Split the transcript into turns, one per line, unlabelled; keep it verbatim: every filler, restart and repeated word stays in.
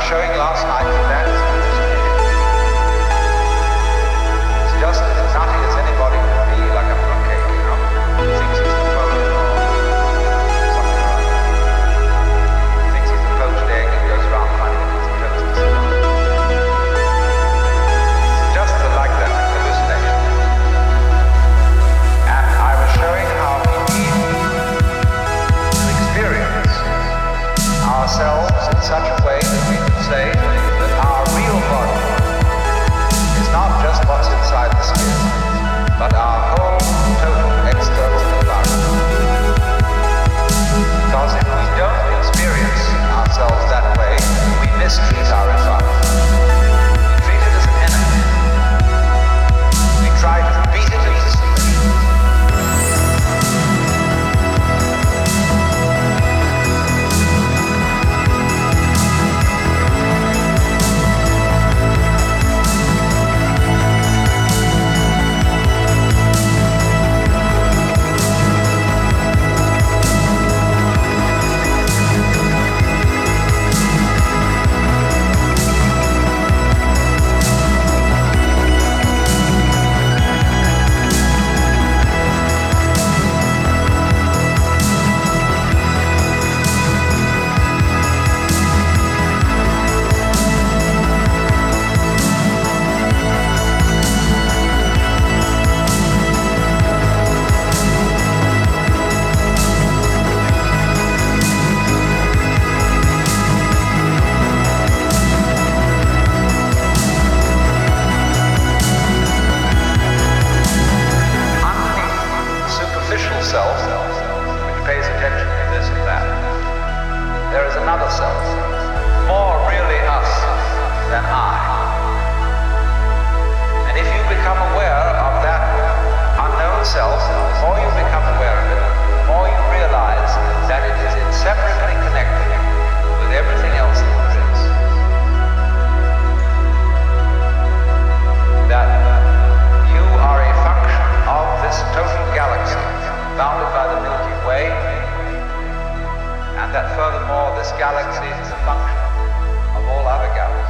showing last night that that is hallucination. It's just as nutty as anybody can be, like a fruitcake, you know. He thinks he's Napoleon or something or other. He thinks he's a poached egg and goes around finding a piece of toast to sit on. It's just like that hallucination. And I was showing how we need to experience ourselves in such a way that we could say that our real body is not just what's inside the skin, but our whole total external environment. Because if we don't experience ourselves that way, we mistreat our environment. We treat it as an enemy. We try to beat it into submission. Self, which pays attention to this and that, there is another self, more really us than I. And if you become aware of that unknown self, the more you become aware of it, the more you realize that it is inseparably connected with everything else that there is. That you are a function of this total galaxy, bounded by the Milky Way, and that furthermore this galaxy is a function of all other galaxies.